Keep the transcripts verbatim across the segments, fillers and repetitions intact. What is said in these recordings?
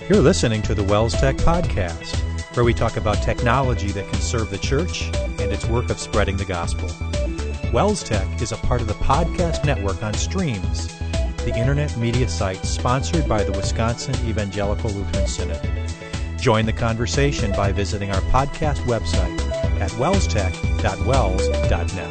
You're listening to the Wells Tech Podcast, where we talk about technology that can serve the church and its work of spreading the gospel. Wells Tech is a part of the podcast network on Streams, the internet media site sponsored by the Wisconsin Evangelical Lutheran Synod. Join the conversation by visiting our podcast website at wells tech dot wells dot net.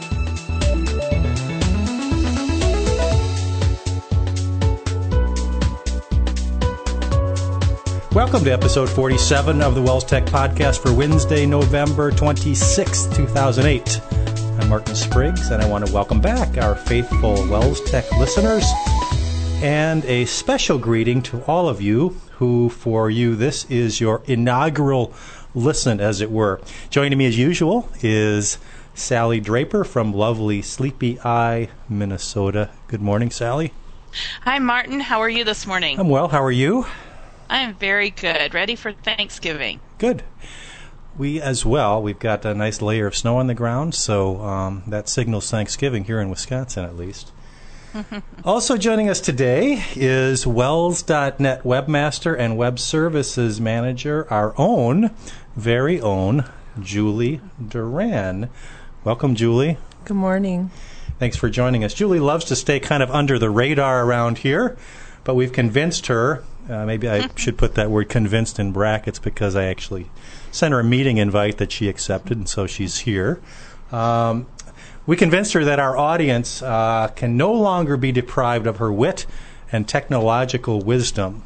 Welcome to episode forty-seven of the Wells Tech Podcast for Wednesday, November twenty-sixth, two thousand eight. I'm Martin Spriggs, and I want to welcome back our faithful Wells Tech listeners, and a special greeting to all of you who, for you, this is your inaugural listen, as it were. Joining me as usual is Sally Draper from lovely Sleepy Eye, Minnesota. Good morning, Sally. Hi, Martin. How are you this morning? I'm well. How are you? I'm very good. Ready for Thanksgiving. Good. We as well. We've got a nice layer of snow on the ground, so um, that signals Thanksgiving here in Wisconsin, at least. Also joining us today is Wells dot net webmaster and web services manager, our own, very own, Julie Duran. Welcome, Julie. Good morning. Thanks for joining us. Julie loves to stay kind of under the radar around here, but we've convinced her. Uh, maybe I should put that word convinced in brackets because I actually sent her a meeting invite that she accepted, and so she's here. Um, we convinced her that our audience uh, can no longer be deprived of her wit and technological wisdom.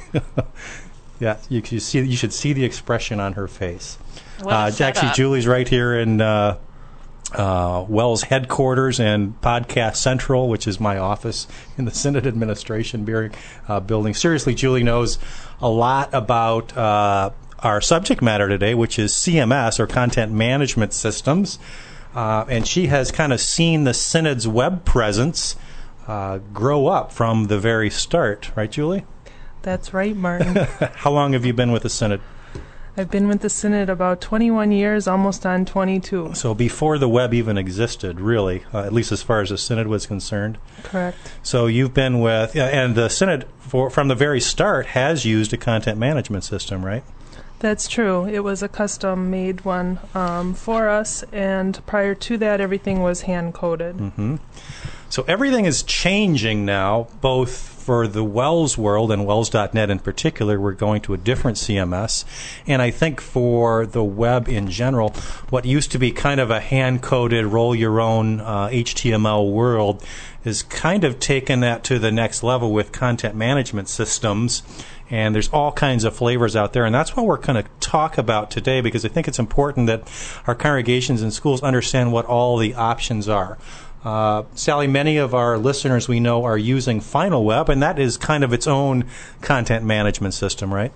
Yeah, you, you see, you should see the expression on her face. Uh, actually, Julie's right here in uh, uh, Wells headquarters and Podcast Central, which is my office in the Synod Administration uh, building. Seriously, Julie knows a lot about uh, our subject matter today, which is C M S, or Content Management Systems. Uh, and she has kind of seen the Synod's web presence uh, grow up from the very start. Right, Julie? That's right, Martin. How long have you been with the Synod? I've been with the Synod about twenty-one years, almost on twenty-two. So before the web even existed, really, uh, at least as far as the Synod was concerned. Correct. So you've been with, uh, and the Synod for, from the very start has used a content management system, right? That's true. It was a custom-made one um, for us, and prior to that, everything was hand-coded. Mm-hmm. So everything is changing now, both for the Wells world and Wells dot net in particular. We're going to a different C M S. And I think for the web in general, what used to be kind of a hand-coded, roll-your-own uh, H T M L world is kind of taken that to the next level with content management systems. And there's all kinds of flavors out there. And that's what we're going to talk about today, because I think it's important that our congregations and schools understand what all the options are. Uh, Sally, many of our listeners we know are using FinalWeb, and that is kind of its own content management system, right?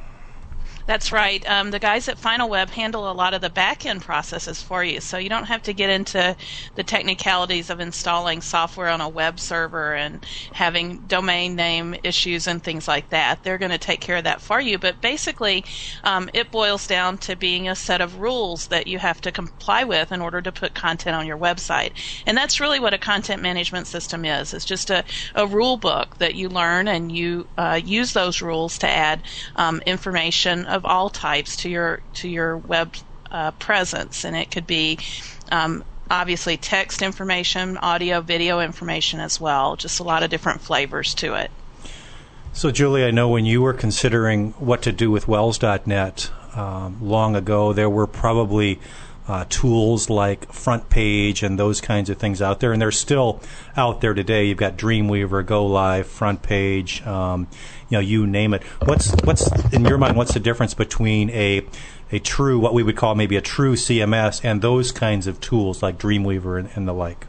That's right. Um, the guys at FinalWeb handle a lot of the back-end processes for you, so you don't have to get into the technicalities of installing software on a web server and having domain name issues and things like that. They're going to take care of that for you, but basically um, it boils down to being a set of rules that you have to comply with in order to put content on your website. And that's really what a content management system is. It's just a, a rule book that you learn, and you uh, use those rules to add um, information of all types to your to your web uh, presence, and it could be um, obviously text information, audio, video information as well. Just a lot of different flavors to it. So, Julie, I know when you were considering what to do with Wells dot net um, long ago, there were probably uh, tools like FrontPage and those kinds of things out there, and they're still out there today. You've got Dreamweaver, GoLive, FrontPage. Um, You know, you name it. What's what's in your mind? What's the difference between a a true, what we would call maybe a true C M S, and those kinds of tools like Dreamweaver and, and the like?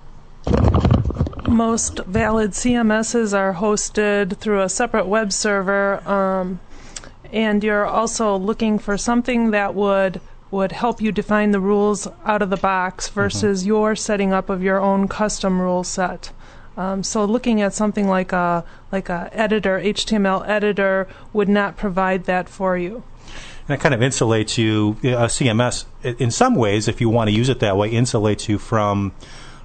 Most valid C M Ss are hosted through a separate web server, um, and you're also looking for something that would would help you define the rules out of the box versus mm-hmm. your setting up of your own custom rule set. Um, so looking at something like a like a editor, H T M L editor, would not provide that for you. And it kind of insulates you. A C M S, in some ways, if you want to use it that way, insulates you from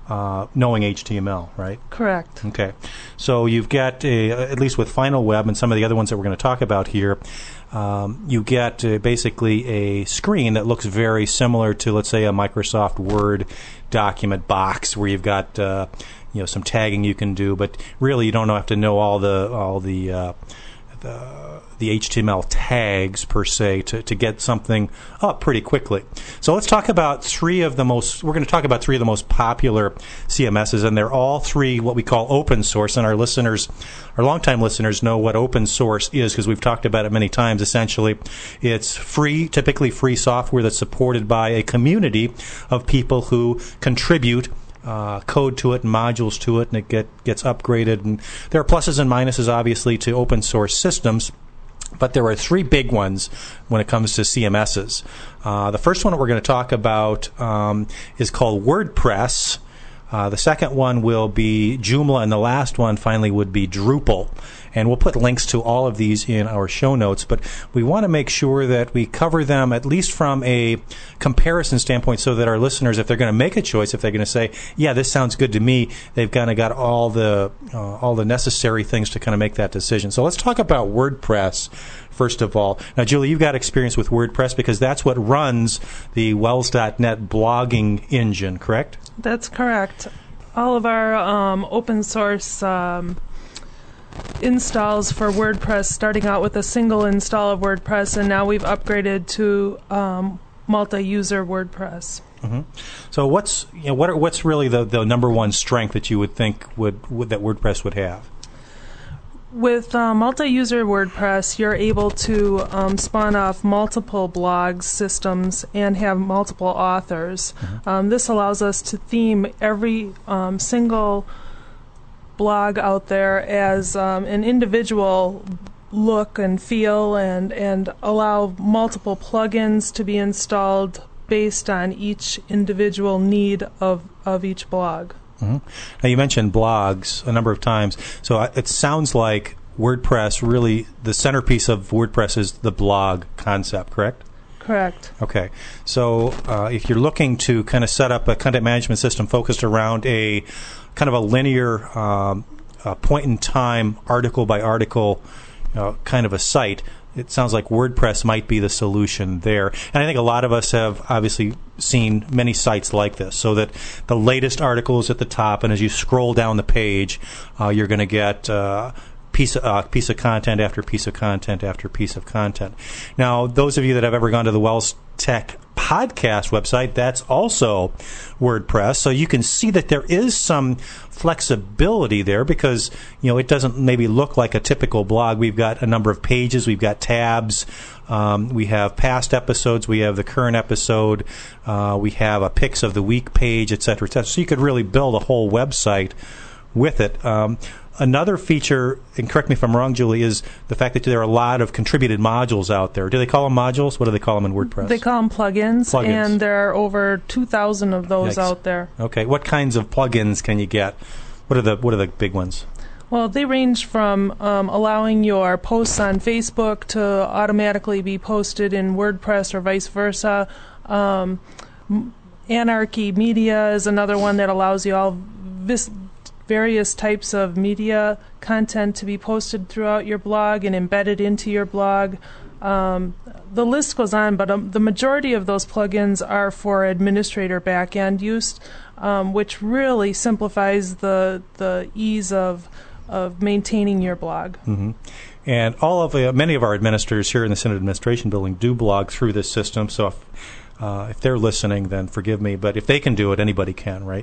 uh, knowing H T M L, right? Correct. Okay. So you've got, a, at least with Final Web and some of the other ones that we're going to talk about here, um, you get uh, basically a screen that looks very similar to, let's say, a Microsoft Word document box where you've got uh, you know, some tagging you can do, but really you don't have to know all the all the uh, the, the H T M L tags per se to, to get something up pretty quickly. So let's talk about three of the most, we're going to talk about three of the most popular C M Ss, and they're all three what we call open source, and our listeners, our longtime listeners know what open source is because we've talked about it many times. Essentially, it's free, typically free software that's supported by a community of people who contribute Uh, code to it and modules to it, and it get, gets upgraded. And there are pluses and minuses, obviously, to open source systems, but there are three big ones when it comes to C M Ss. Uh, the first one that we're going to talk about um, is called WordPress. Uh, the second one will be Joomla, and the last one finally would be Drupal. And we'll put links to all of these in our show notes, but we want to make sure that we cover them at least from a comparison standpoint so that our listeners, if they're going to make a choice, if they're going to say, yeah, this sounds good to me, they've kind of got all the uh, all the necessary things to kind of make that decision. So let's talk about WordPress first of all. Now, Julie, you've got experience with WordPress because that's what runs the Wells dot net blogging engine, correct? That's correct. All of our um, open source um, installs for WordPress, starting out with a single install of WordPress, and now we've upgraded to um, multi-user WordPress. Mm-hmm. So, what's you know what are, what's really the, the number one strength that you would think would, would that WordPress would have? With uh, multi-user WordPress, you're able to um, spawn off multiple blog systems and have multiple authors. Mm-hmm. Um, this allows us to theme every um, single blog out there as um, an individual look and feel, and, and allow multiple plugins to be installed based on each individual need of, of each blog. Mm-hmm. Now, you mentioned blogs a number of times, so it sounds like WordPress really, the centerpiece of WordPress is the blog concept, correct? Correct. Okay. So uh, if you're looking to kind of set up a content management system focused around a kind of a linear um, uh, point-in-time, article-by-article uh, kind of a site, it sounds like WordPress might be the solution there. And I think a lot of us have obviously seen many sites like this, so that the latest article is at the top, and as you scroll down the page, uh, you're going to get uh, piece of, uh, piece of content after piece of content after piece of content. Now, those of you that have ever gone to the Wells Tech podcast website, that's also WordPress, so you can see that there is some flexibility there because you know it doesn't maybe look like a typical blog. We've got a number of pages, we've got tabs, um, we have past episodes, we have the current episode, uh, we have a picks of the week page, et cetera, et cetera. So you could really build a whole website with it. Um, Another feature, and correct me if I'm wrong, Julie, is the fact that there are a lot of contributed modules out there. Do they call them modules? What do they call them in WordPress? They call them plugins, plugins. And there are over two thousand of those Yikes. out there. Okay. What kinds of plugins can you get? What are the What are the big ones? Well, they range from um, allowing your posts on Facebook to automatically be posted in WordPress or vice versa. Um, Anarchy Media is another one that allows you all vis- various types of media content to be posted throughout your blog and embedded into your blog. Um, the list goes on, but um, the majority of those plugins are for administrator back-end use, um, which really simplifies the the ease of of maintaining your blog. Mm-hmm. And all of uh, many of our administrators here in the Synod Administration Building do blog through this system. So if Uh, if they're listening, then forgive me. But if they can do it, anybody can, right?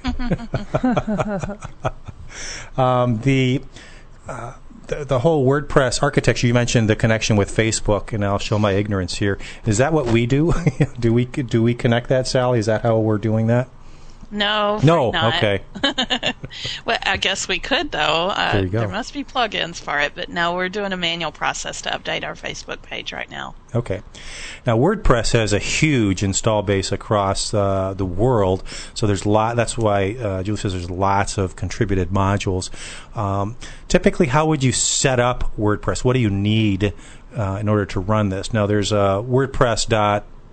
um, the, uh, the the whole WordPress architecture, you mentioned the connection with Facebook, and I'll show my ignorance here. Is that what we do? do we do we connect that, Sally? Is that how we're doing that? No, no, not. Okay. Well, I guess we could, though. Uh, there you go. There must be plugins for it, but no, we're doing a manual process to update our Facebook page right now. Okay. Now, WordPress has a huge install base across uh, the world, so there's lot. That's why uh, Julie says there's lots of contributed modules. Um, typically, how would you set up WordPress? What do you need uh, in order to run this? Now, there's uh, WordPress dot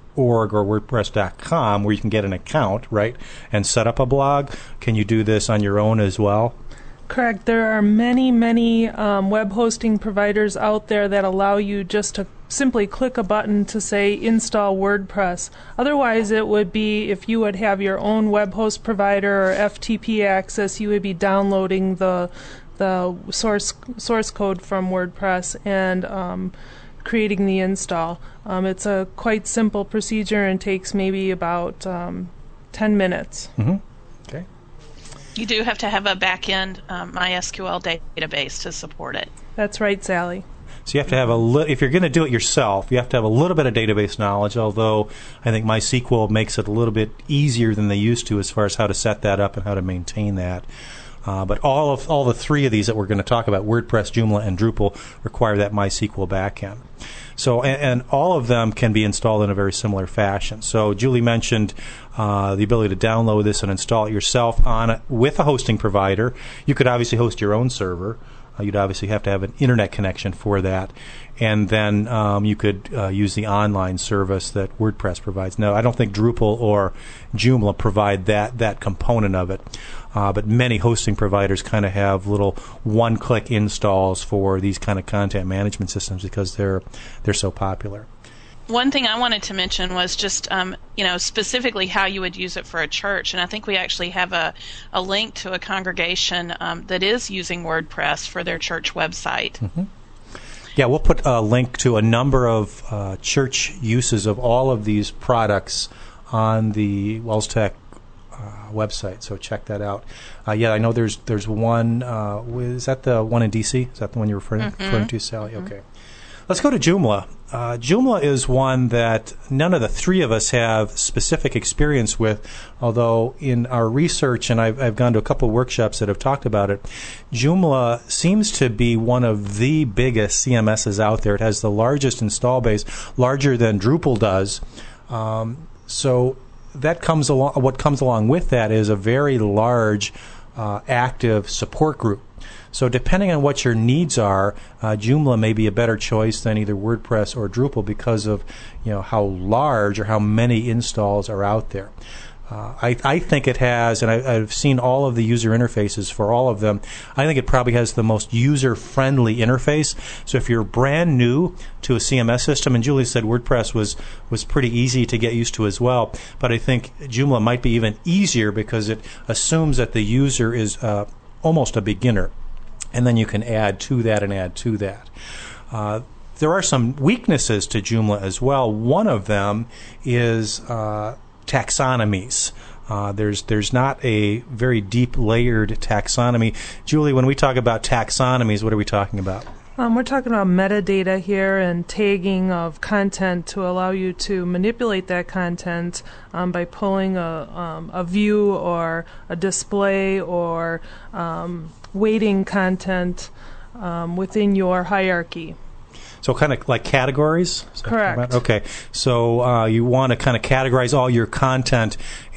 org or WordPress dot com where you can get an account, right, and set up a blog. Can you do this on your own as well? Correct. There are many, many um, web hosting providers out there that allow you just to simply click a button to say install WordPress. Otherwise, it would be if you would have your own web host provider or F T P access, you would be downloading the the source source code from WordPress and um, creating the install. Um, it's a quite simple procedure and takes maybe about um, ten minutes. Mm-hmm. Okay. You do have to have a back-end um, MySQL database to support it. That's right, Sally. So you have to have a li- if you're going to do it yourself, you have to have a little bit of database knowledge, although I think MySQL makes it a little bit easier than they used to as far as how to set that up and how to maintain that. Uh, but all of all the three of these that we're going to talk about, WordPress, Joomla, and Drupal, require that MySQL backend. So, and, and all of them can be installed in a very similar fashion. So, Julie mentioned uh, the ability to download this and install it yourself on a, with a hosting provider. You could obviously host your own server. Uh, you'd obviously have to have an internet connection for that, and then um, you could uh, use the online service that WordPress provides. Now, I don't think Drupal or Joomla provide that that component of it. Uh, but many hosting providers kind of have little one-click installs for these kind of content management systems because they're they're so popular. One thing I wanted to mention was just, um, you know, specifically how you would use it for a church. And I think we actually have a, a link to a congregation um, that is using WordPress for their church website. Mm-hmm. Yeah, we'll put a link to a number of uh, church uses of all of these products on the WellsTech Uh, website, so check that out. Uh, yeah, I know there's there's one. Uh, is that the one in D C? Is that the one you're referring, mm-hmm. referring to, Sally? Mm-hmm. Okay. Let's go to Joomla. Uh, Joomla is one that none of the three of us have specific experience with, although in our research, and I've, I've gone to a couple of workshops that have talked about it, Joomla seems to be one of the biggest C M Ss out there. It has the largest install base, larger than Drupal does. Um, so that comes along. What comes along with that is a very large, uh, active support group. So depending on what your needs are, uh, Joomla may be a better choice than either WordPress or Drupal because of, you know, how large or how many installs are out there. Uh, I, I think it has, and I, I've seen all of the user interfaces for all of them. I think it probably has the most user-friendly interface. So if you're brand new to a C M S system, and Julie said WordPress was, was pretty easy to get used to as well, but I think Joomla might be even easier because it assumes that the user is uh, almost a beginner, and then you can add to that and add to that. Uh, there are some weaknesses to Joomla as well. One of them is Uh, taxonomies. Uh, there's there's not a very deep layered taxonomy. Julie, when we talk about taxonomies, what are we talking about? Um, we're talking about metadata here and tagging of content to allow you to manipulate that content um, by pulling a, um, a view or a display or um, weighting content um, within your hierarchy. So kind of like categories? Correct. Okay. So uh, you want to kind of categorize all your content,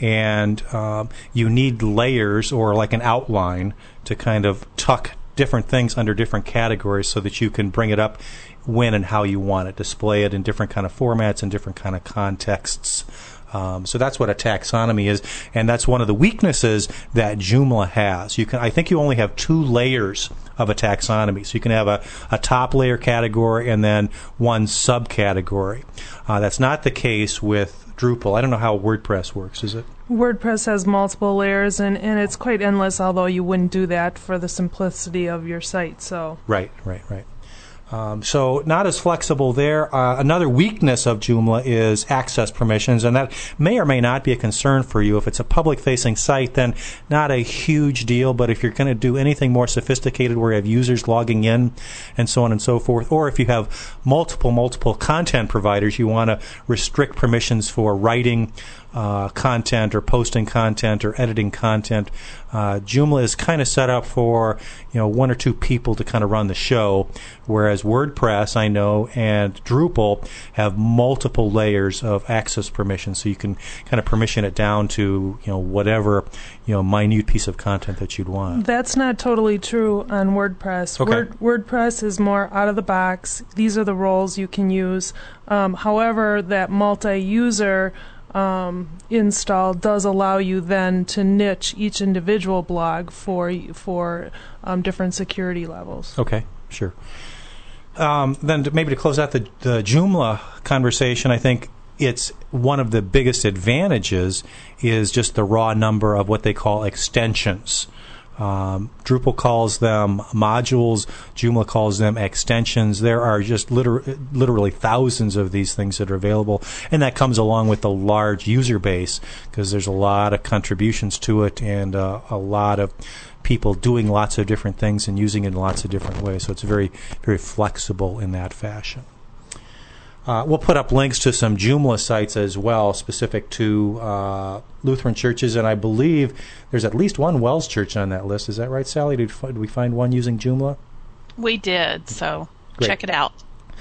and um, you need layers or like an outline to kind of tuck different things under different categories so that you can bring it up when and how you want it, display it in different kind of formats and different kind of contexts. Um, so that's what a taxonomy is, and that's one of the weaknesses that Joomla has. You can, I think you only have two layers of a taxonomy. So you can have a, a top layer category and then one subcategory. Uh, that's not the case with Drupal. I don't know how WordPress works, is it? WordPress has multiple layers, and, and it's quite endless, although you wouldn't do that for the simplicity of your site. So Right, right, right. Um, so not as flexible there. Uh, another weakness of Joomla is access permissions, and that may or may not be a concern for you. If it's a public-facing site, then not a huge deal, but if you're going to do anything more sophisticated where you have users logging in and so on and so forth, or if you have multiple, multiple content providers, you want to restrict permissions for writing, uh, content or posting content or editing content. Uh, Joomla is kind of set up for, you know, one or two people to kind of run the show, whereas WordPress, I know, and Drupal have multiple layers of access permission, so you can kind of permission it down to, you know, whatever, you know, minute piece of content that you'd want. That's not totally true on WordPress. Okay. Word, WordPress is more out of the box. These are the roles you can use. Um, however, that multi-user Um, install does allow you then to niche each individual blog for for um, different security levels. Okay, sure. Um, then to, maybe to close out the, the Joomla conversation, I think it's one of the biggest advantages is just the raw number of what they call extensions. Um, Drupal calls them modules. Joomla calls them extensions. There are just liter- literally thousands of these things that are available, and that comes along with the large user base because there's a lot of contributions to it and uh, a lot of people doing lots of different things and using it in lots of different ways. So it's very, very flexible in that fashion. Uh, we'll put up links to some Joomla sites as well, specific to uh, Lutheran churches, and I believe there's at least one Wells church on that list. Is that right, Sally? Did, did we find one using Joomla? We did, so Great. Check it out.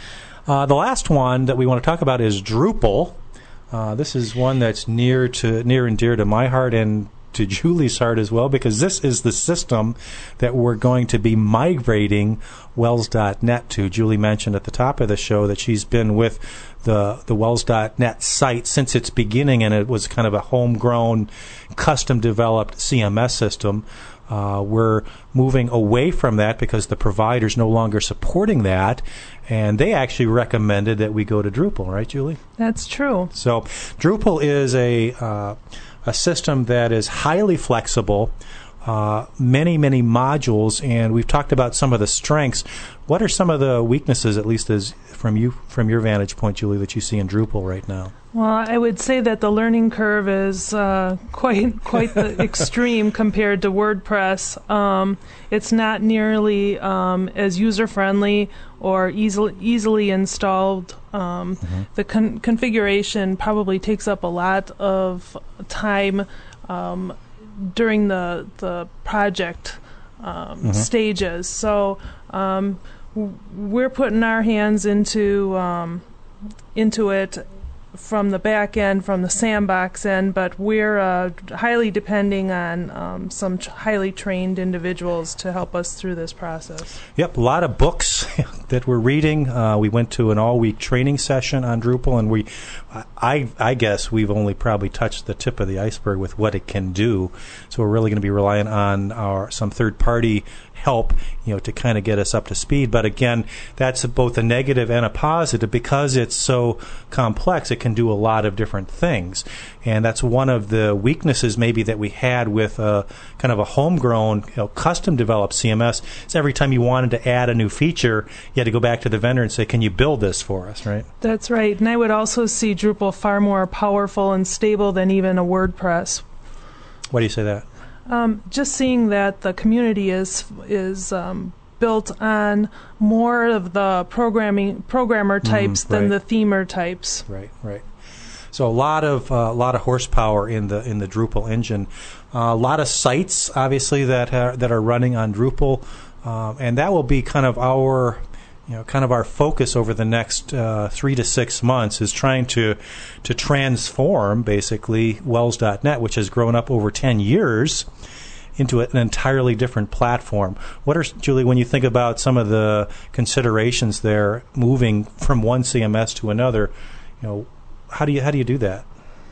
Uh, the last one that we want to talk about is Drupal. Uh, this is one that's near to near and dear to my heart and to Julie's heart as well, because this is the system that we're going to be migrating Wells dot net to. Julie mentioned at the top of the show that she's been with the the Wells dot net site since its beginning, and it was kind of a homegrown, custom-developed C M S system. Uh, we're moving away from that because the provider's no longer supporting that, and they actually recommended that we go to Drupal, right, Julie? That's true. So Drupal is a uh, a system that is highly flexible, uh, many, many modules, and we've talked about some of the strengths. What are some of the weaknesses, at least as from you, from your vantage point, Julie, that you see in Drupal right now? Well, I would say that the learning curve is uh, quite quite the extreme compared to WordPress. Um, it's not nearly um, as user-friendly or easily easily installed. Um, mm-hmm. The con- configuration probably takes up a lot of time um, during the the project um, mm-hmm. stages. So um, w- we're putting our hands into um, into it from the back end, from the sandbox end, but we're uh, highly depending on um, some t- highly trained individuals to help us through this process. Yep, a lot of books that we're reading. Uh, we went to an all-week training session on Drupal, and we, I, I guess we've only probably touched the tip of the iceberg with what it can do. So we're really going to be relying on our some third-party help, you know, to kind of get us up to speed. But again, that's both a negative and a positive because it's so complex. It can do a lot of different things, and that's one of the weaknesses maybe that we had with a kind of a homegrown, you know, custom-developed C M S. Is every time you wanted to add a new feature, you had to go back to the vendor and say, "Can you build this for us?" Right? That's right. And I would also see Drupal far more powerful and stable than even a WordPress. Why do you say that? Um, just seeing that the community is is um, built on more of the programming programmer types mm, than right. the themer types. Right, right. So a lot of uh, a lot of horsepower in the in the Drupal engine. Uh, a lot of sites, obviously, that are, that are running on Drupal, um, and that will be kind of our. You know, kind of our focus over the next uh, three to six months is trying to to transform basically Wells dot net, which has grown up over ten years, into an entirely different platform. What are, Julie, when you think about some of the considerations there, moving from one C M S to another, you know, how do you how do you do that?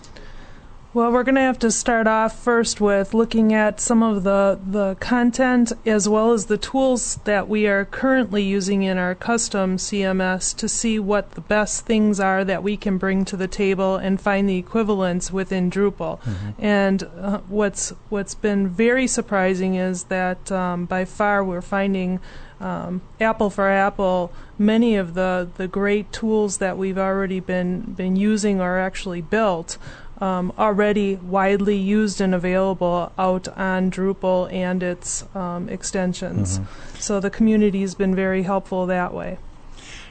Well, we're going to have to start off first with looking at some of the, the content as well as the tools that we are currently using in our custom C M S to see what the best things are that we can bring to the table and find the equivalents within Drupal. Mm-hmm. And uh, what's what's been very surprising is that um, by far we're finding um, apple for apple, many of the, the great tools that we've already been, been using are actually built. Um, already widely used and available out on Drupal and its um, extensions. Mm-hmm. So the community has been very helpful that way.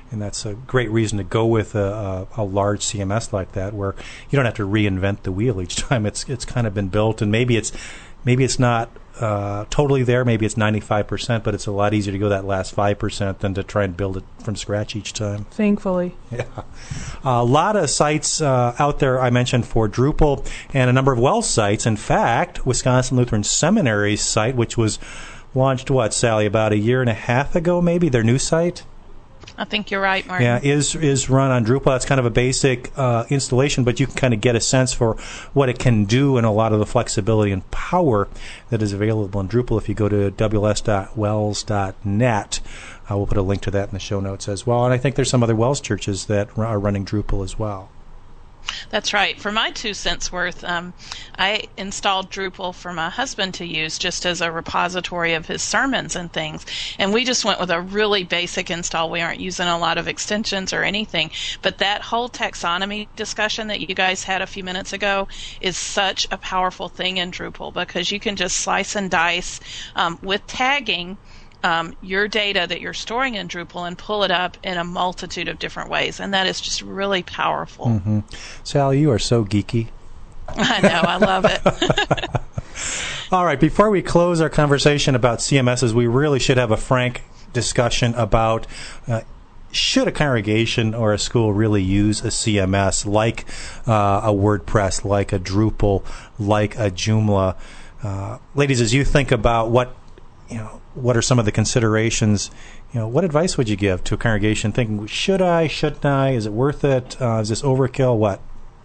And that's a great reason to go with a, a, a large C M S like that, where you don't have to reinvent the wheel each time. It's it's kind of been built, and maybe it's maybe it's not uh, totally there. Maybe it's ninety-five percent, but it's a lot easier to go that last five percent than to try and build it from scratch each time. Thankfully. Yeah. A lot of sites uh, out there I mentioned for Drupal, and a number of WELS sites. In fact, Wisconsin Lutheran Seminary's site, which was launched, what, Sally, about a year and a half ago, maybe, their new site? I think you're right, Martin. Yeah, is is run on Drupal. It's kind of a basic uh, installation, but you can kind of get a sense for what it can do and a lot of the flexibility and power that is available in Drupal if you go to w l s dot wels dot net. Uh, we'll put a link to that in the show notes as well. And I think there's some other WELS churches that are running Drupal as well. That's right. For my two cents worth, um, I installed Drupal for my husband to use just as a repository of his sermons and things. And we just went with a really basic install. We aren't using a lot of extensions or anything. But that whole taxonomy discussion that you guys had a few minutes ago is such a powerful thing in Drupal, because you can just slice and dice um, with tagging Um, your data that you're storing in Drupal and pull it up in a multitude of different ways, and that is just really powerful. Mm-hmm. Sally, you are so geeky. I know, I love it. All right, before we close our conversation about C M Ss, we really should have a frank discussion about uh, should a congregation or a school really use a C M S like uh, a WordPress, like a Drupal, like a Joomla? Uh, ladies, as you think about what, you know, what are some of the considerations, you know, what advice would you give to a congregation thinking, should I, shouldn't I, is it worth it, uh, is this overkill, what?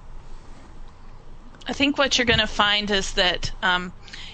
I think what you're going to find is that um,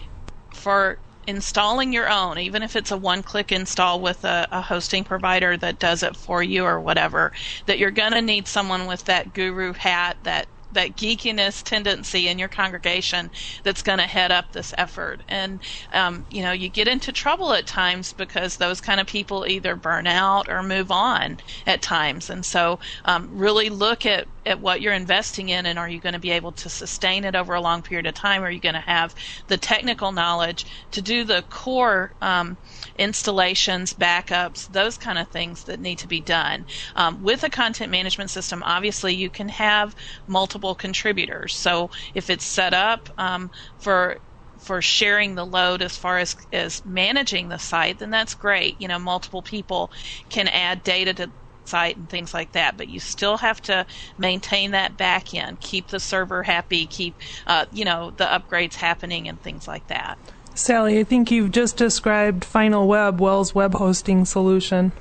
for installing your own, even if it's a one-click install with a, a hosting provider that does it for you or whatever, that you're going to need someone with that guru hat, that that geekiness tendency in your congregation that's going to head up this effort. And, um, you know, you get into trouble at times because those kind of people either burn out or move on at times. And so um, really look at, at what you're investing in, and are you going to be able to sustain it over a long period of time? Are you going to have the technical knowledge to do the core um, installations, backups, those kind of things that need to be done? Um, with a content management system, obviously you can have multiple contributors. So if it's set up um, for for sharing the load as far as, as managing the site, then that's great. You know, multiple people can add data to site and things like that, but you still have to maintain that back end, keep the server happy, keep uh, you know, the upgrades happening and things like that. Sally, I think you've just described Final Web, WELS web hosting solution.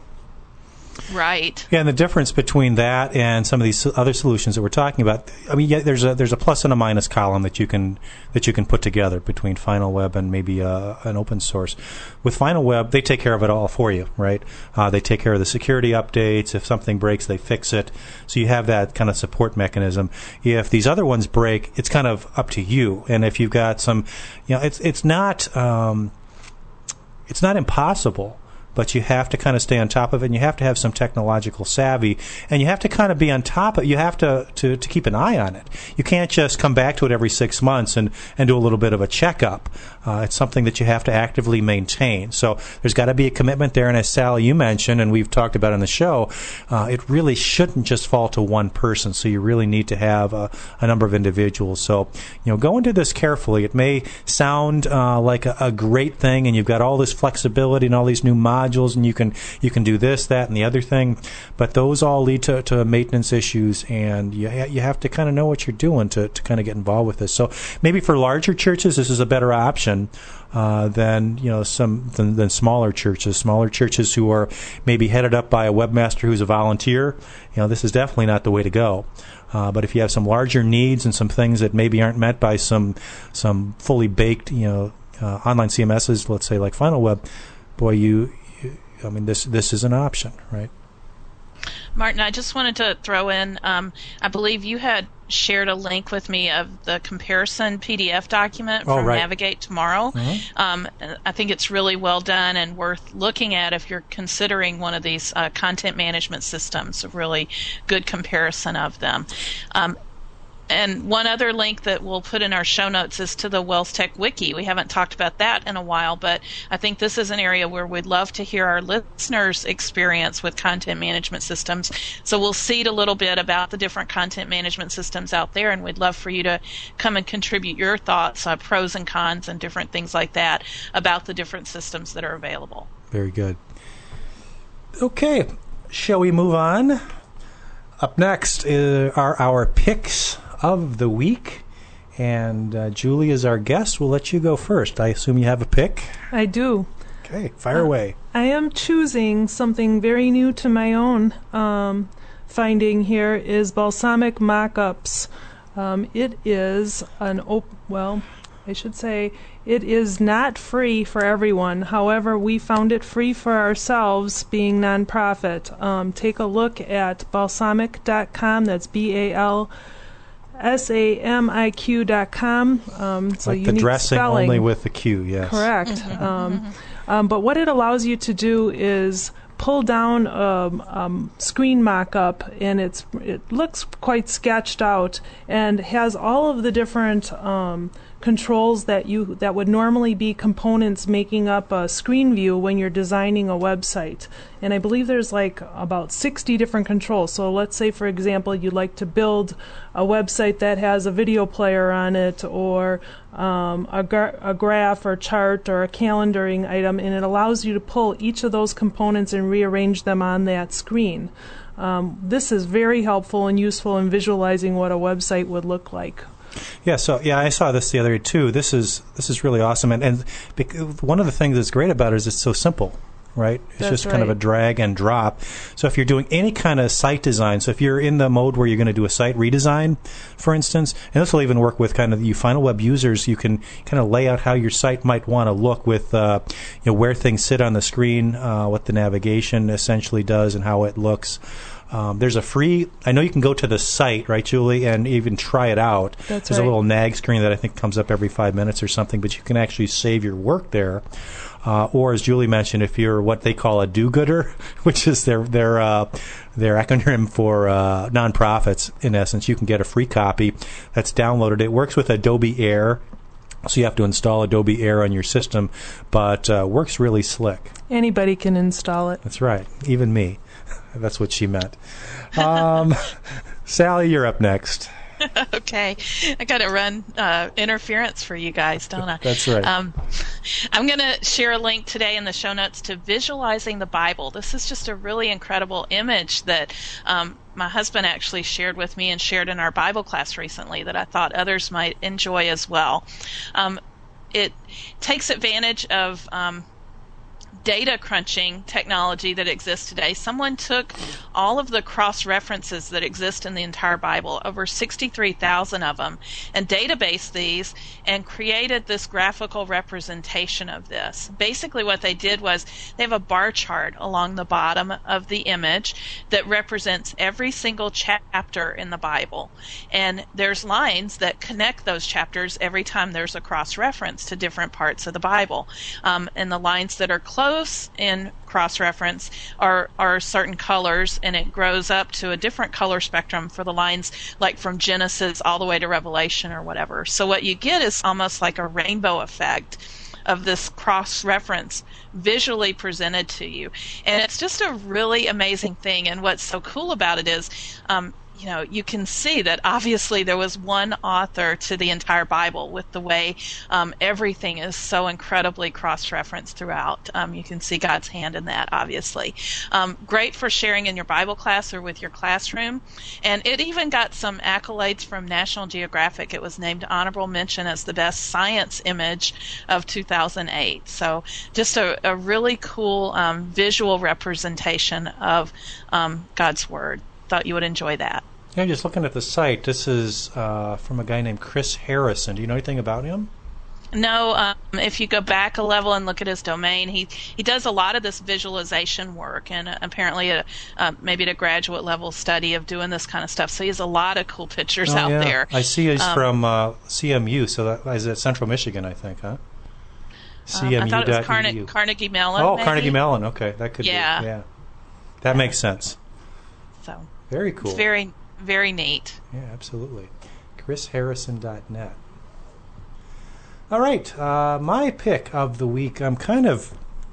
Right. Yeah, and the difference between that and some of these other solutions that we're talking about, I mean, yeah, there's a there's a plus and a minus column that you can that you can put together between Final Web and maybe a, an open source. With Final Web, they take care of it all for you, right? Uh, they take care of the security updates. If something breaks, they fix it. So you have that kind of support mechanism. If these other ones break, it's kind of up to you. And if you've got some, you know, it's it's not um, it's not impossible, but you have to kind of stay on top of it, and you have to have some technological savvy, and you have to kind of be on top of it. You have to, to, to keep an eye on it. You can't just come back to it every six months and, and do a little bit of a checkup. Uh, it's something that you have to actively maintain. So there's got to be a commitment there, and as Sally, you mentioned, and we've talked about on the show, uh, it really shouldn't just fall to one person, so you really need to have a, a number of individuals. So, you know, go into this carefully. It may sound uh, like a, a great thing, and you've got all this flexibility and all these new modules, and you can you can do this, that, and the other thing, but those all lead to, to maintenance issues, and you ha- you have to kind of know what you're doing to, to kind of get involved with this. So maybe for larger churches, this is a better option uh, than you know some than, than smaller churches. Smaller churches who are maybe headed up by a webmaster who's a volunteer, you know, this is definitely not the way to go. Uh, but if you have some larger needs and some things that maybe aren't met by some some fully baked, you know, uh, online C M Ss, let's say like Final Web, boy, you. I mean, this this is an option, right? Martin, I just wanted to throw in, um, I believe you had shared a link with me of the comparison P D F document from oh, right. Navigate Tomorrow. Mm-hmm. Um, I think it's really well done and worth looking at if you're considering one of these uh, content management systems, a really good comparison of them. Um, And one other link that we'll put in our show notes is to the WellsTech Wiki. We haven't talked about that in a while, but I think this is an area where we'd love to hear our listeners' experience with content management systems. So we'll seed a little bit about the different content management systems out there, and we'd love for you to come and contribute your thoughts, uh, pros and cons, and different things like that about the different systems that are available. Very good. Okay, shall we move on? Up next uh, are our picks of the week, and uh, Julie is our guest. We'll let you go first. I assume you have a pick? I do. Okay, fire uh, away. I am choosing something very new to my own um, finding here is Balsamiq Mockups. Um, it is an, op- well, I should say it is not free for everyone. However, we found it free for ourselves, being nonprofit. Um, take a look at balsamiq dot com. That's B A L S A M I Q dot com. Um, so like the dressing spelling. Only with the Q, yes. Correct. Mm-hmm. Um, mm-hmm. Um, but what it allows you to do is pull down a um, screen mock-up, and it's it looks quite sketched out and has all of the different um, controls that you that would normally be components making up a screen view when you're designing a website. And I believe there's like about sixty different controls. So let's say, for example, you'd like to build a website that has a video player on it, or um, a, gra- a graph or chart or a calendaring item, and it allows you to pull each of those components and rearrange them on that screen. Um, this is very helpful and useful in visualizing what a website would look like. Yeah, so yeah, I saw this the other day too. This is this is really awesome, and and bec- one of the things that's great about it is it's so simple, right? It's That's just right. kind of a drag and drop. So if you're doing any kind of site design, so if you're in the mode where you're going to do a site redesign, for instance, and this will even work with kind of you final web users, you can kind of lay out how your site might want to look with uh, you know where things sit on the screen, uh, what the navigation essentially does, and how it looks. Um, there's a free, I know you can go to the site, right, Julie, and even try it out. That's There's right. a little nag screen that I think comes up every five minutes or something, but you can actually save your work there. Uh, or, as Julie mentioned, if you're what they call a do-gooder, which is their their uh, their acronym for uh, nonprofits, in essence, you can get a free copy that's downloaded. It works with Adobe Air. So you have to install Adobe Air on your system, but uh, works really slick. Anybody can install it. That's right, even me. That's what she meant. Um, Sally, you're up next. Okay, I got to run uh, interference for you guys, don't I? That's right. Um, I'm going to share a link today in the show notes to Visualizing the Bible. This is just a really incredible image that um, my husband actually shared with me and shared in our Bible class recently that I thought others might enjoy as well. Um, it takes advantage of um, data crunching technology that exists today. Someone took all of the cross-references that exist in the entire Bible, over sixty-three thousand of them, and databased these and created this graphical representation of this. Basically what they did was they have a bar chart along the bottom of the image that represents every single chapter in the Bible. And there's lines that connect those chapters every time there's a cross-reference to different parts of the Bible. Um, and the lines that are close in cross-reference are, are certain colors, and it grows up to a different color spectrum for the lines like from Genesis all the way to Revelation or whatever. So what you get is almost like a rainbow effect of this cross-reference visually presented to you. And it's just a really amazing thing. And what's so cool about it is um, you know, you can see that obviously there was one author to the entire Bible with the way um, everything is so incredibly cross-referenced throughout. Um, you can see God's hand in that, obviously. Um, great for sharing in your Bible class or with your classroom. And it even got some accolades from National Geographic. It was named honorable mention as the best science image of two thousand eight. So just a, a really cool um, visual representation of um, God's Word. Thought you would enjoy that. Yeah, just looking at the site, this is uh, from a guy named Chris Harrison. Do you know anything about him? No, um, if you go back a level and look at his domain, he he does a lot of this visualization work, and uh, apparently a, uh, maybe at a graduate level study of doing this kind of stuff. So he has a lot of cool pictures oh, out yeah. there. I see he's um, from uh, C M U, so that is at Central Michigan, I think, huh? Um, I thought it was Carne- Carnegie Mellon. Oh, maybe? Carnegie Mellon. Okay, that could yeah. be. Yeah, that makes sense. So very cool. It's very, very neat. Yeah, absolutely. chris harrison dot net. All right, uh, my pick of the week, I'm kind of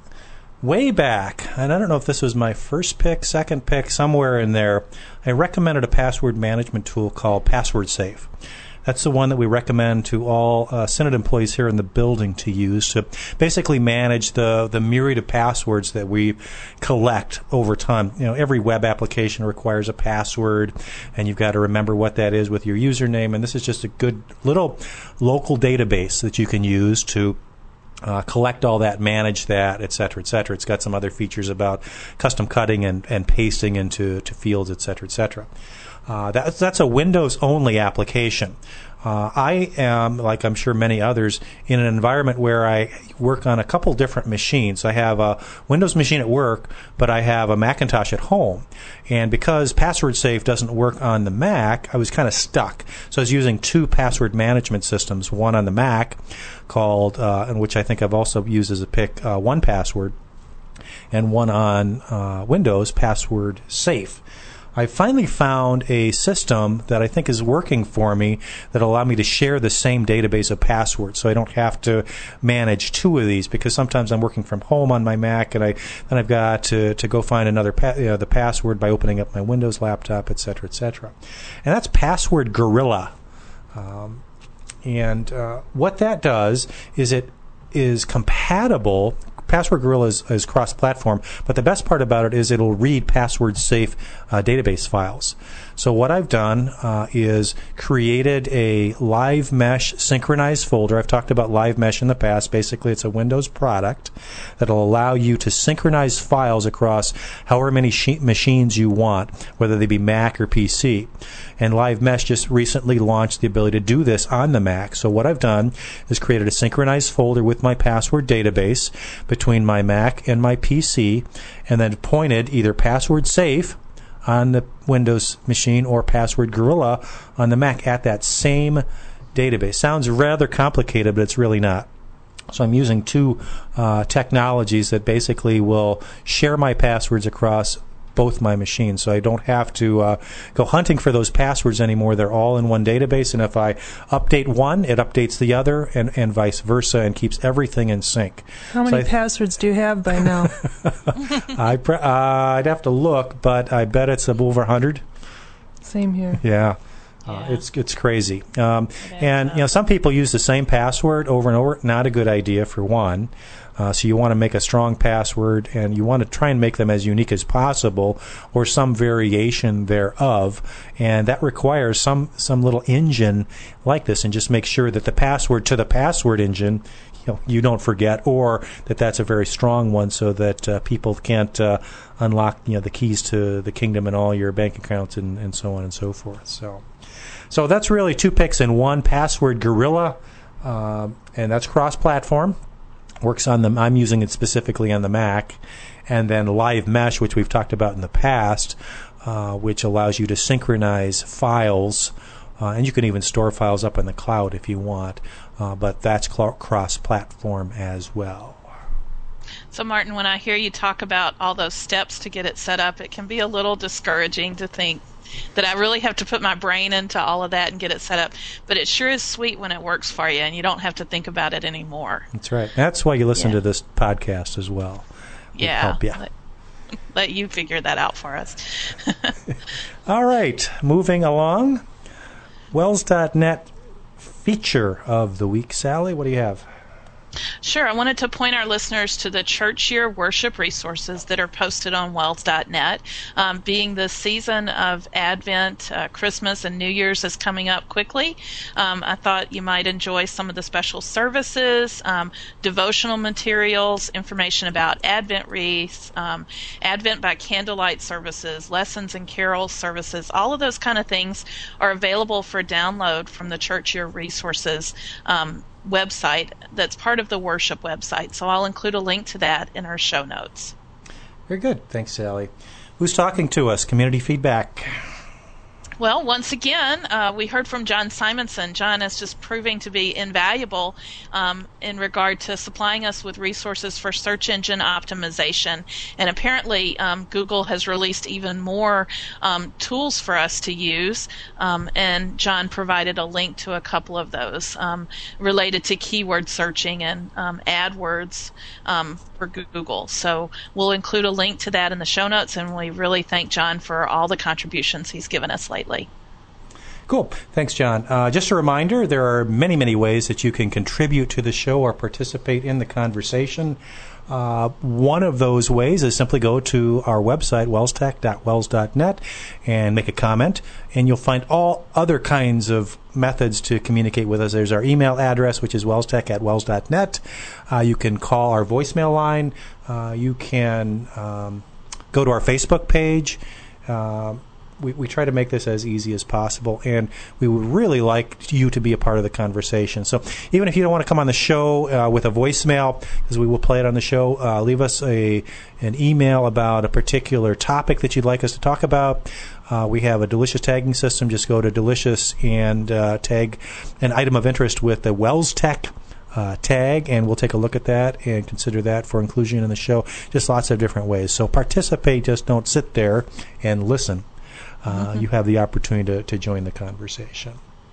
way back, and I don't know if this was my first pick, second pick, somewhere in there. I recommended a password management tool called Password Safe. That's the one that we recommend to all uh, Synod employees here in the building to use to basically manage the, the myriad of passwords that we collect over time. You know, every web application requires a password, and you've got to remember what that is with your username. And this is just a good little local database that you can use to Uh, collect all that, manage that, et cetera, et cetera. It's got some other features about custom cutting and, and pasting into to fields, et cetera, et cetera. Uh, that's, that's a Windows-only application. Uh, I am, like I'm sure many others, in an environment where I work on a couple different machines. I have a Windows machine at work, but I have a Macintosh at home. And because Password Safe doesn't work on the Mac, I was kind of stuck. So I was using two password management systems, one on the Mac called, uh, and which I think I've also used as a pick, uh, one Password, and one on uh, Windows, Password Safe. I finally found a system that I think is working for me that will allow me to share the same database of passwords, so I don't have to manage two of these, because sometimes I'm working from home on my Mac, and I then I've got to, to go find another pa- you know, the password by opening up my Windows laptop, et cetera, et cetera. And that's Password Gorilla. Um, and uh, what that does is it is compatible. Password Gorilla is, is cross-platform, but the best part about it is it'll read password-safe uh, database files. So what I've done uh, is created a Live Mesh synchronized folder. I've talked about Live Mesh in the past. Basically, it's a Windows product that'll allow you to synchronize files across however many she- machines you want, whether they be Mac or P C. And Live Mesh just recently launched the ability to do this on the Mac. So what I've done is created a synchronized folder with my password database between my Mac and my P C, and then pointed either Password Safe on the Windows machine or Password Gorilla on the Mac at that same database. Sounds rather complicated, but it's really not. So I'm using two uh, technologies that basically will share my passwords across both my machines, so I don't have to uh, go hunting for those passwords anymore. They're all in one database, and if I update one, it updates the other, and, and vice versa, and keeps everything in sync. How many so th- passwords do you have by now? I pre- uh, I'd have to look, but I bet it's over one hundred. Same here. Yeah. Uh, Yeah. it's it's crazy, um, and you know some people use the same password over and over. Not a good idea for one. Uh, so you want to make a strong password, and you want to try and make them as unique as possible, or some variation thereof. And that requires some some little engine like this, and just make sure that the password to the password engine, you know, you don't forget, or that that's a very strong one, so that uh, people can't uh, unlock you know the keys to the kingdom and all your bank accounts and, and so on and so forth. So. So that's really two picks in one. Password Gorilla, uh, and that's cross-platform. Works on them. I'm using it specifically on the Mac, and then Live Mesh, which we've talked about in the past, uh, which allows you to synchronize files, uh, and you can even store files up in the cloud if you want. Uh, but that's cl- cross-platform as well. So, Martin, when I hear you talk about all those steps to get it set up, it can be a little discouraging to think that I really have to put my brain into all of that and get it set up. But it sure is sweet when it works for you, and you don't have to think about it anymore. That's right. That's why you listen yeah. to this podcast as well. It'll Yeah. help you. Let, let you figure that out for us. All right. Moving along. Wells dot net feature of the week. Sally, what do you have? Sure. I wanted to point our listeners to the church year worship resources that are posted on Wells dot net. Um, being the season of Advent, uh, Christmas, and New Year's is coming up quickly, um, I thought you might enjoy some of the special services, um, devotional materials, information about Advent wreaths, um, Advent by candlelight services, lessons and carol services. All of those kind of things are available for download from the church year resources um, website that's part of the worship website. So I'll include a link to that in our show notes. Very good. Thanks, Sally. Who's talking to us? Community feedback. Well, once again, uh, we heard from John Simonson. John is just proving to be invaluable um, in regard to supplying us with resources for search engine optimization. And apparently, um, Google has released even more um, tools for us to use. Um, and John provided a link to a couple of those um, related to keyword searching and um, AdWords um, for Google. So we'll include a link to that in the show notes, and we really thank John for all the contributions he's given us lately. Cool. Thanks, John. Uh, just a reminder, there are many, many ways that you can contribute to the show or participate in the conversation. Uh, one of those ways is simply go to our website, wells tech dot wells dot net, and make a comment, and you'll find all other kinds of methods to communicate with us. There's our email address, which is wellstech at wells dot net. Uh, you can call our voicemail line. Uh, you can um, go to our Facebook page. Uh, We, we try to make this as easy as possible, and we would really like you to be a part of the conversation. So even if you don't want to come on the show uh, with a voicemail, because we will play it on the show, uh, leave us a an email about a particular topic that you'd like us to talk about. Uh, we have a Delicious tagging system. Just go to Delicious and uh, tag an item of interest with the Wells Tech Uh, tag, and we'll take a look at that and consider that for inclusion in the show. Just lots of different ways. So participate, just don't sit there and listen. Uh, mm-hmm. You have the opportunity to, to join the conversation.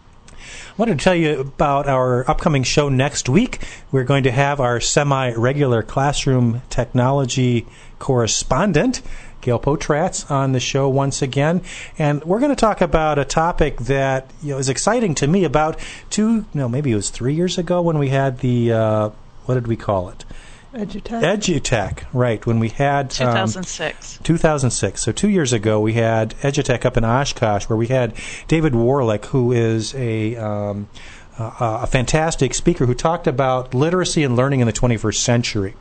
I wanted to tell you about our upcoming show next week. We're going to have our semi-regular classroom technology correspondent, Gail Potratz, on the show once again, and we're going to talk about a topic that you know is exciting to me. About two, no, maybe it was three years ago when we had the uh, what did we call it? Edutech. Edutech, right? When we had two thousand six. Um, two thousand six. So two years ago, we had Edutech up in Oshkosh, where we had David Warlick, who is a um, a, a fantastic speaker who talked about literacy and learning in the twenty-first century.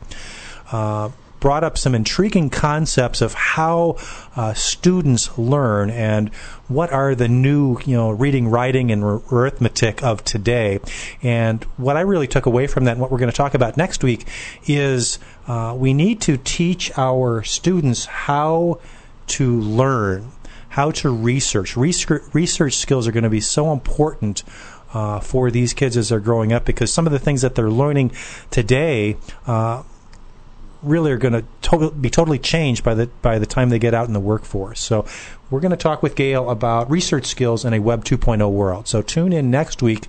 Uh, brought up some intriguing concepts of how uh, students learn and what are the new, you know, reading, writing, and r- arithmetic of today. And what I really took away from that, and what we're going to talk about next week, is uh, we need to teach our students how to learn, how to research. Research, research skills are going to be so important uh, for these kids as they're growing up, because some of the things that they're learning today uh, really are going to to- be totally changed by the by the time they get out in the workforce. So we're going to talk with Gail about research skills in a Web two point oh world. So tune in next week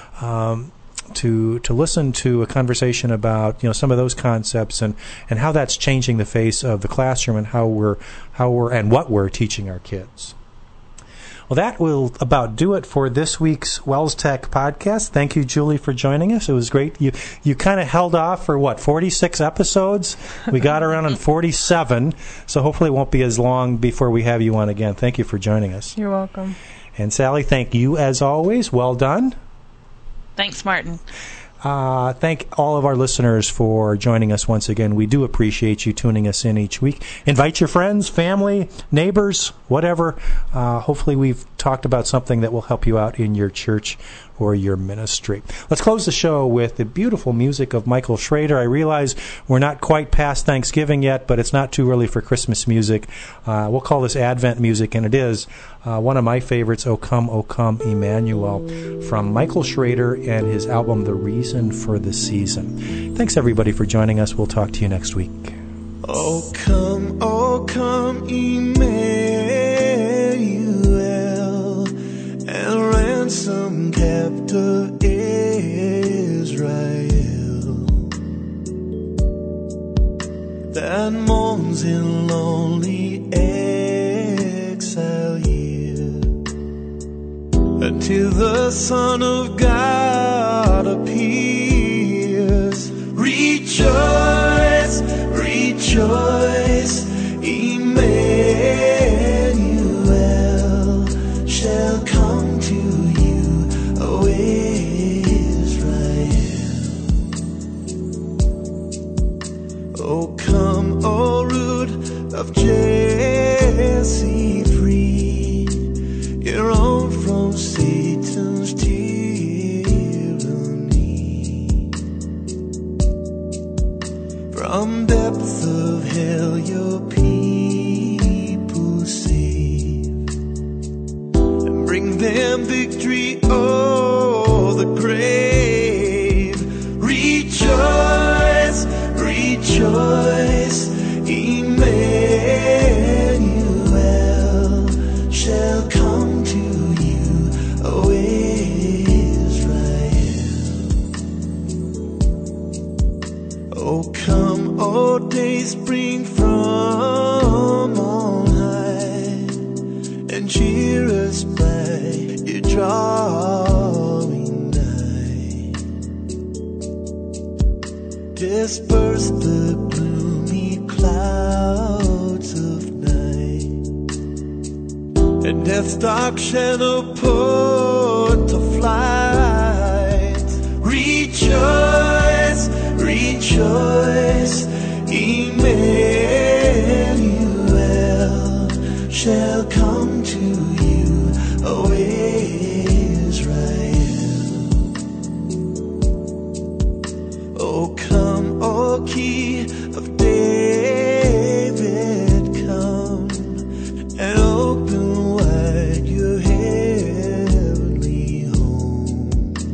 um, to to listen to a conversation about you know some of those concepts and, and how that's changing the face of the classroom and how we're how we're and what we're teaching our kids. Well, that will about do it for this week's Wells Tech podcast. Thank you, Julie, for joining us. It was great. You you kind of held off for, what, forty-six episodes? We got around on forty-seven, so hopefully it won't be as long before we have you on again. Thank you for joining us. You're welcome. And Sally, thank you as always. Well done. Thanks, Martin. Uh, thank all of our listeners for joining us once again. We do appreciate you tuning us in each week. Invite your friends, family, neighbors, whatever. Uh, hopefully we've talked about something that will help you out in your church or your ministry. Let's close the show with the beautiful music of Michael Schrader. I realize we're not quite past Thanksgiving yet, but it's not too early for Christmas music. Uh, we'll call this Advent music, and it is uh, one of my favorites, O Come, O Come, Emmanuel, from Michael Schrader and his album, The Reason for the Season. Thanks, everybody, for joining us. We'll talk to you next week. O come, O come, Emmanuel, and ransom captive Israel that mourns in lonely exile here, until the Son of God appears. Rejoice, rejoice, Emmanuel shall come to you, O Israel. O come, O root of Jesse, free your own from Satan's tyranny. From depths of hell your people save, bring them victory o'er the grave. Rejoice, rejoice, Emmanuel shall come to you, O Israel. Oh, come, O day spring from on high, and cheer us by your drawing nigh. Disperse the gloomy clouds of night, and death's dark shadow put to flight. Rejoice, rejoice, Emmanuel shall come to you, O Israel. Oh, come, O Key of David, come and open wide your heavenly home.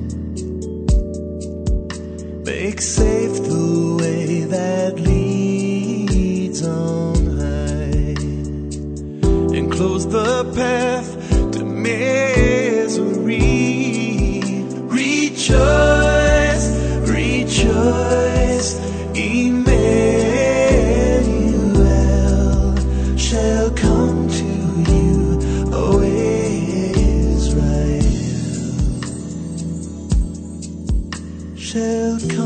Make safe the way that leads on high, and close the path to misery. Rejoice, rejoice, Emmanuel shall come to you, O Israel. Shall come